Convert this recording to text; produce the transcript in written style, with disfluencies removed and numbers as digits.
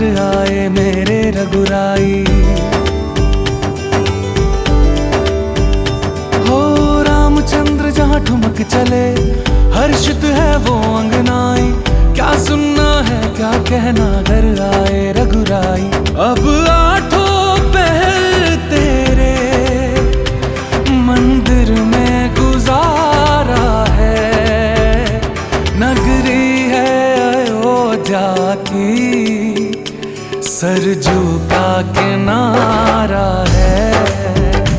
घर आए मेरे रघुराई। हो रामचंद्र जहाँ ठुमक चले, हर्षित है वो अंगनाई। क्या सुनना है क्या कहना, घर आए रघुराई। अब आठों पहर तेरे मंदिर में गुजारा है। नगरी है अयोध्या की, सरजू का किनारा है।